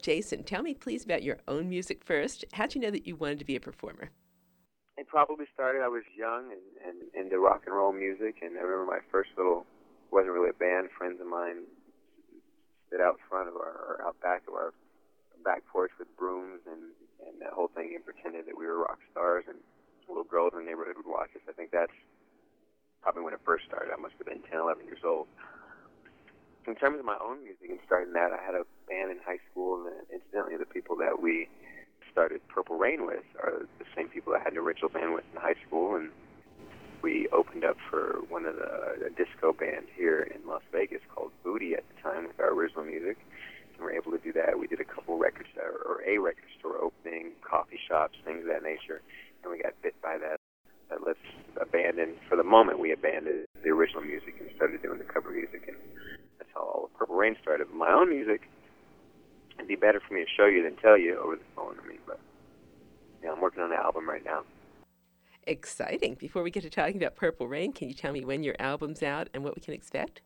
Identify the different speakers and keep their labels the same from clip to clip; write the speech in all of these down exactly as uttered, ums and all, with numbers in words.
Speaker 1: Jason, tell me please about your own music first. How'd you know that you wanted to be a performer?
Speaker 2: It probably started, I was young and, and into rock and roll music, and I remember my first little, wasn't really a band, friends of mine stood out front of our, or out back of our back porch with brooms and, and that whole thing, and pretended that we were rock stars, and little girls in the neighborhood would watch us. I think that's probably when it first started. I must have been ten, eleven years old. In terms of my own music and starting that, I had a band in high school, and incidentally, the people that we started Purple Rain with are the same people I had an original band with in high school, and we opened up for one of the a disco band here in Las Vegas called Booty at the time with our original music, and we were able to do that. We did a couple record store, or a record store opening, coffee shops, things of that nature, and we got bit by that. That let's abandon, for the moment, we abandoned the original music and started doing the cover music, and that's how all of Purple Rain started. My own music, it'd be better for me to show you than tell you over the phone. I mean, but yeah, I'm working on an album right now.
Speaker 1: Exciting. Before we get to talking about Purple Rain, can you tell me when your album's out and what we can expect?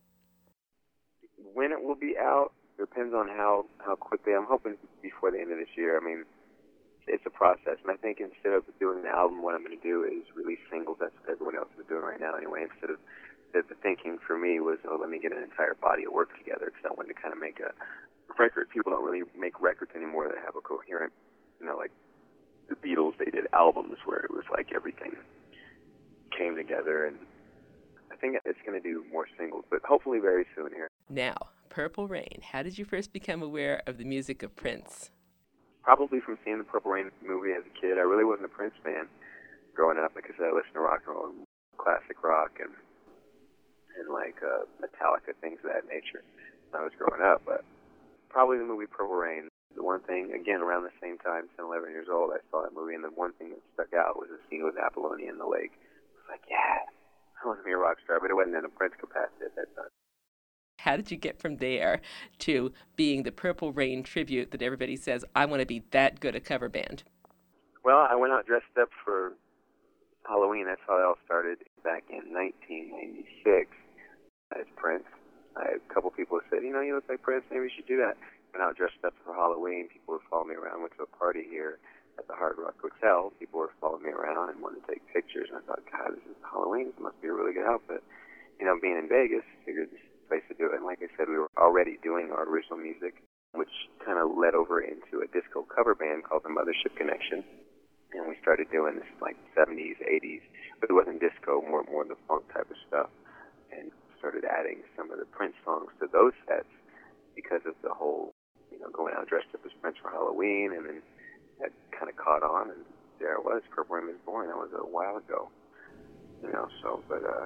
Speaker 2: When it will be out depends on how, how quickly. I'm hoping before the end of this year. I mean, it's a process, and I think instead of doing an album, what I'm going to do is release singles. That's what everyone else is doing right now anyway. Instead of the, the thinking for me was, oh, let me get an entire body of work together, because I wanted to kind of make a record. People don't really make records anymore that have a coherent, you know, like the Beatles, they did albums where it was like everything came together, and I think it's going to do more singles, but hopefully very soon here.
Speaker 1: Now, Purple Rain, how did you first become aware of the music of Prince?
Speaker 2: Probably from seeing the Purple Rain movie as a kid. I really wasn't a Prince fan growing up, because I listened to rock and roll, classic rock, and and like uh, Metallica, things of that nature when I was growing up. But probably the movie Purple Rain. The one thing, again, around the same time, ten, eleven years old, I saw that movie, and the one thing that stuck out was the scene with Apollonia in the lake. I was like, yeah, I want to be a rock star, but it wasn't in a Prince capacity at that time.
Speaker 1: How did you get from there to being the Purple Rain tribute that everybody says, I want to be that good a cover band?
Speaker 2: Well, I went out dressed up for Halloween. That's how it all started back in nineteen ninety-six as Prince. I had a couple people said, you know, you look like Prince, maybe you should do that. Went out dressed up for Halloween. People would follow me around. Went to a party here at the Hard Rock Hotel. People were following me around and wanted to take pictures. And I thought, God, this is Halloween. This must be a really good outfit. You know, being in Vegas, figured this place to do it. And like I said, we were already doing our original music, which kind of led over into a disco cover band called the Mothership Connection. And we started doing this like seventies, eighties, but it wasn't disco, more more the funk type of stuff. And started adding some of the Prince songs to those sets because of the whole, you know, going out dressed up as Prince for Halloween, and then that kind of caught on, and there it was. Purple Rain was born. That was a while ago, you know. So, but uh,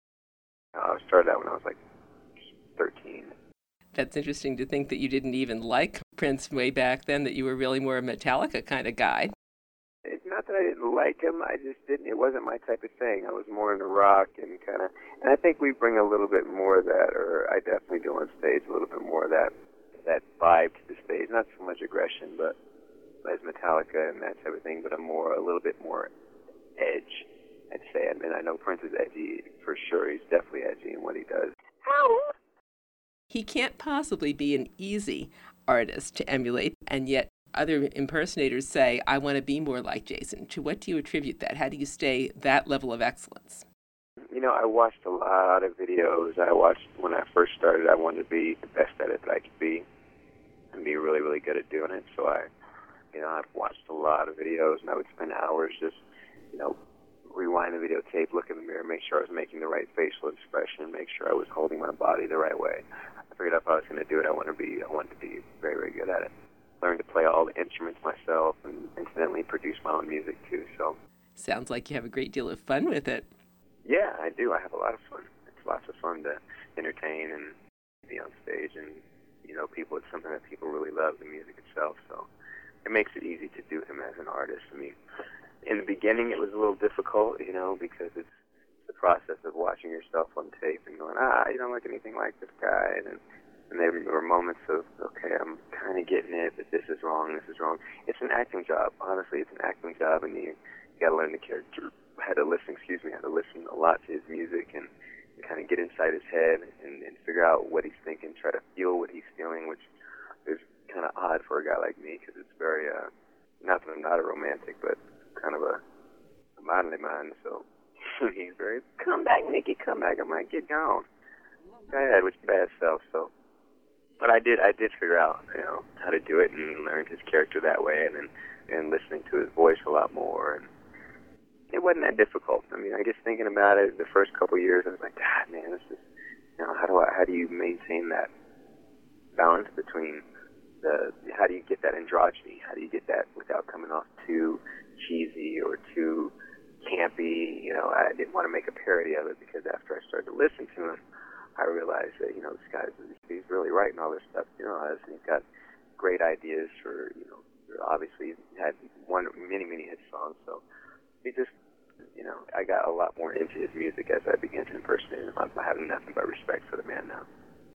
Speaker 2: I started out when I was like thirteen.
Speaker 1: That's interesting to think that you didn't even like Prince way back then, that you were really more a Metallica kind of guy.
Speaker 2: It's not that I didn't like him, I just didn't, it wasn't my type of thing. I was more into rock and kind of, and I think we bring a little bit more of that, or I definitely do on stage, a little bit more of that, that vibe to the stage. Not so much aggression, but as Metallica and that type of thing, but a more, a little bit more edge, I'd say. I mean, I know Prince is edgy for sure. He's definitely edgy in what he does.
Speaker 1: He can't possibly be an easy artist to emulate, and yet other impersonators say, I want to be more like Jason. To what do you attribute that? How do you stay that level of excellence?
Speaker 2: You know, I watched a lot of videos. I watched, when I first started, I wanted to be the best at it that I could be and be really, really good at doing it. So I, you know, I've watched a lot of videos, and I would spend hours just, you know, rewind the videotape, look in the mirror, make sure I was making the right facial expression, make sure I was holding my body the right way. I figured out if I was going to do it, I wanted to be, I wanted to be very, very good at it. Learned to play all the instruments myself, and incidentally produce my own music too. So
Speaker 1: sounds like you have a great deal of fun with it.
Speaker 2: Yeah, I do. I have a lot of fun. It's lots of fun to entertain and be on stage, and you know, people. It's something that people really love, the music itself. So it makes it easy to do him as an artist. I mean, in the beginning, it was a little difficult, you know, because it's the process of watching yourself on tape and going, ah, you don't look anything like this guy, and and there were moments of, okay, I'm kind of getting it, but this is wrong, this is wrong. It's an acting job. Honestly, it's an acting job, and you, you got to learn the character. I had to listen, excuse me, I had to listen a lot to his music and, and kind of get inside his head and, and figure out what he's thinking, try to feel what he's feeling, which there's kind of odd for a guy like me because it's very, uh, not that I'm not a romantic, but kind of a, a manly man. So he's very, come back, Mickey, come back. I'm like, get gone. Go ahead with your bad self. So, but I did, I did figure out, you know, how to do it and learned his character that way, and then and listening to his voice a lot more. And it wasn't that difficult. I mean, I just thinking about it the first couple of years, I was like, God, man, this is, you know, how do I, how do you maintain that balance between the, how do you get that androgyny? How do you get that without coming off too cheesy or too campy? You know, I didn't want to make a parody of it because after I started to listen to him, I realized that, you know, this guy's, he's really writing all this stuff, you know, and he's got great ideas for, you know, obviously he had one, many, many hit songs, so he just, you know, I got a lot more into his music as I began to impersonate him. I have nothing but respect for the man now.